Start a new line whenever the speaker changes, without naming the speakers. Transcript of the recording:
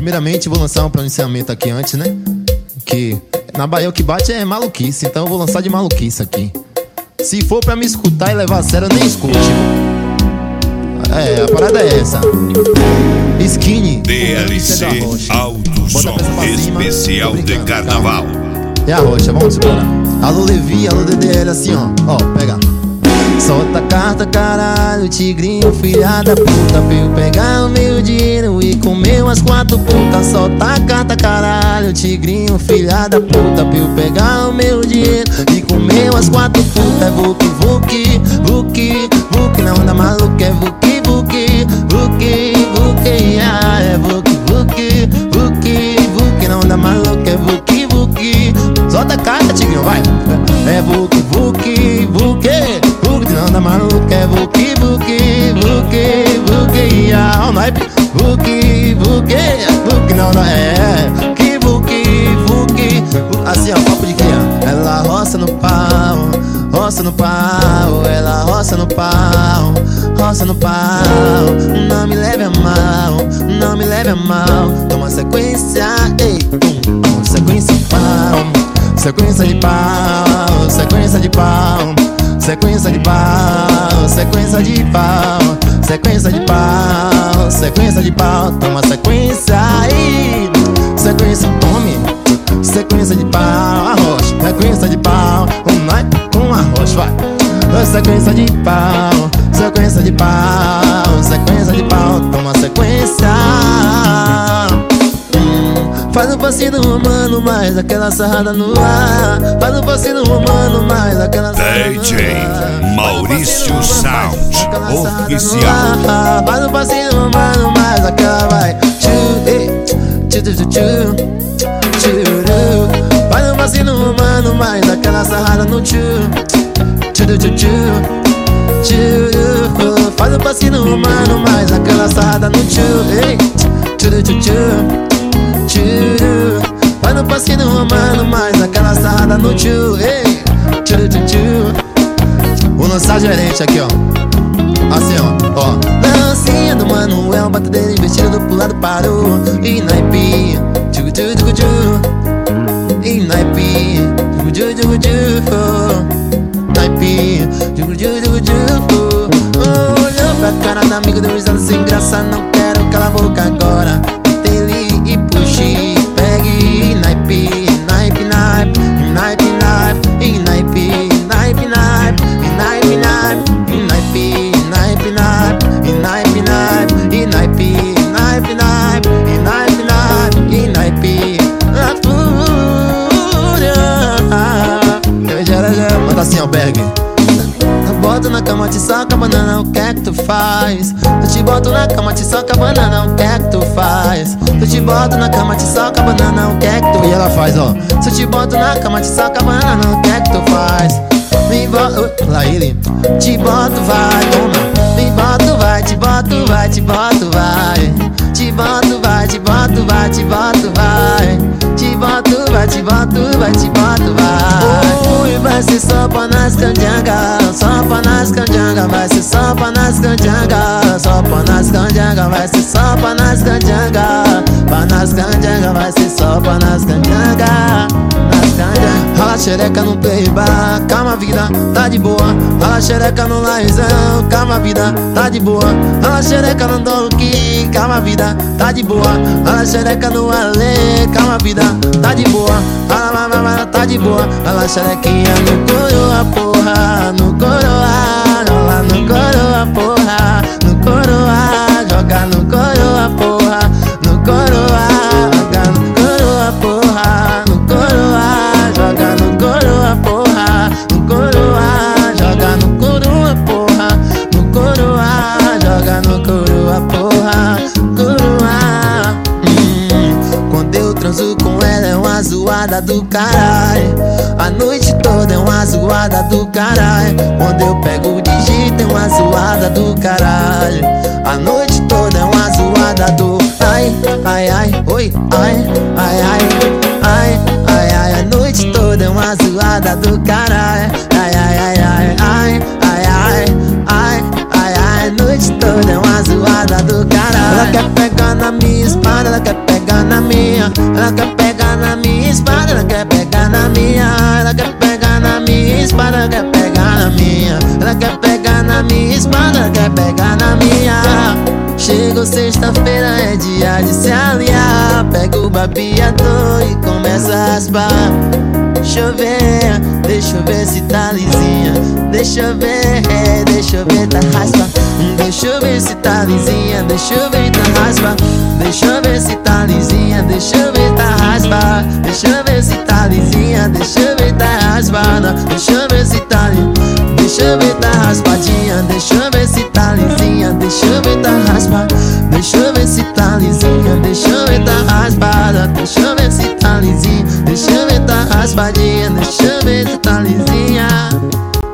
primeiramente vou lançar um pronunciamento aqui antes, né? Que na Bahia o que bate é maluquice, então eu vou lançar de maluquice aqui. Se for pra me escutar e levar a sério, eu nem escute. É, a parada é essa. Skinny
DLC Alto Som Especial de Carnaval.
E a rocha, vamos embora. Alô Levi, alô DDL, assim ó. Ó, pega. Solta a carta, caralho, tigrinho, filha da puta. Veio pegar o meu dinheiro e comeu as 4 putas. Solta a carta, caralho, tigrinho, filha da puta. Veio pegar o meu dinheiro e comeu as 4 putas. É vuki, vuki, vuki, vuki, na onda maluca. É vuki, vuki, vuki, vuki, ah, é vuki, vuki, vuki, vuki, na onda maluca. É vuki, vuki. Solta a carta, tigrinho, vai. É vuki, vuki, vuki, não anda maluca, é vuki, vuki, vuki, vuki, ah, o naipe, vuki, vuki, vuki, não dá, é, que vuki, vuki, assim ó, papo de cria. Ela roça no pau, roça no pau, ela roça no pau, roça no pau. Não me leve a mal, não me leve a mal. Toma sequência, ei, pum, sequência de pau, sequência de pau, sequência de pau. Sequência de pau, sequência de pau, sequência de pau, sequência de pau. Toma sequência aí, sequência, tome. Sequência de pau, arroz, sequência de pau, um arroz, vai. Sequência de pau, sequência de pau, sequência de pau. Toma sequência. Faz um passinho humano, mais aquela sarrada no ar. Faz um passinho humano, mais aquela sarrada no ar.
DJ Maurício Sound Oficial.
Faz um passinho humano, mais aquela vai. Faz um passinho humano, mais aquela sarrada no tchu. Faz um passinho humano, mais aquela sarrada no tchu. Vai no passinho humano, mais aquela sarrada no tchu, ei, Vou lançar gerente aqui, ó. Assim, ó, Lancinha do Manuel, batedeira investida pro lado parou. E naipe, e naipe, naipe, olhou pra cara da amiga, deu risada sem graça. Não quero calar a boca agora. E puxe, pegue, naipe, naipe, naipe, naipe, naipe, naipe, naipe, naipe, naipe, naipe, naipe, naipe, naipe, naipe, naipe, naipe, naipe, naipe, naipe, a fúria. Manda assim, albergue. Boto na cama, te soca, banana, o que é que tu faz? Eu te boto na cama, te soca, banana, o que é que tu faz? Eu te boto na cama, te soca, banana, o que é que tu... E ela faz, ó. Se eu te boto na cama, te soca, banana, o que é que tu faz? Me boto... Lá ele. Te boto, vai, toma. Me boto, vai, te boto, vai, te boto, vai. Te boto, vai, te boto, vai, te boto, vai. Te boto, vai, te boto, vai, te boto, vai. Ui, vai ser só pra nas candiangas, só pra nas candiangas, vai ser só pra nas candiangas, só pra nas candiangas, vai ser só pra nas candiangas, pra nas candiangas, vai ser só pra nas candiangas, nas candiangas. Rala xereca no playbar, calma vida, tá de boa. Rala xereca no laizão, calma vida, tá de boa. Rala xereca no donkey, calma vida, tá de boa. Rala xereca no ale, calma vida, tá de boa. Rala, tá de boa. Rala xerequinha no coroa, porra, no coroa. Rola no coroa, porra, no coroa. Joga no coroa, porra, no coroa. Joga no coroa, porra, no coroa. Joga no coroa, porra, no coroa. Joga no coroa, porra, no coroa. Joga no coroa, porra, coroa. Quando eu transo com ela é uma zoada do caralho. A noite toda é uma zoada do caralho. Quando eu pego o digito é uma zoada do caralho. A noite toda é uma zoada do ai, ai, ai, oi, ai, ai, ai, ai, ai, ai. A noite toda é uma zoada do caralho. Ai, ai, ai, ai, ai, ai, ai, ai, ai, ai. A noite toda doida é uma zoada do caralho. Ela quer pegar na minha espada, ela quer pegar na minha. Ela quer pegar na minha espada, ela quer pegar na minha. Ela quer pegar na minha espada, ela quer pegar na minha. Ela quer pegar na minha espada, ela quer pegar na minha. Chegou sexta-feira, é dia de se aliar. Pega o babeador e começa a raspar. Deixa eu ver se tá lisinha. Deixa eu ver, tá raspa. Deixa eu ver se tá lisinha. Deixa eu ver, tá raspa. Deixa eu ver se tá lisinha. Deixa eu ver, tá raspa. Deixa eu ver se tá lisinha. Deixa eu ver, tá raspada. Deixa eu ver se tá lisinha. Deixa eu ver, tá raspadinha. Deixa eu ver se tá lisinha. Deixa eu ver, tá raspa. Deixa eu ver se tá lisinha. Deixa eu ver, tá